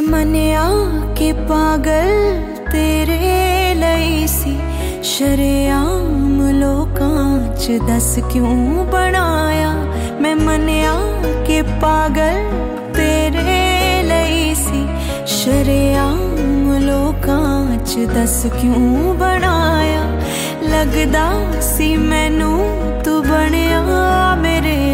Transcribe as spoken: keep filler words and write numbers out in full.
मन्निया कि पागल तेरे लई सी, शरेआम लोकां च दस क्यों बनाया। मैं मन्निया कि पागल तेरे लई सी, शरेआम लोकां च दस क्यों बनाया। लगदा सी मैनू तू बनिया मेरे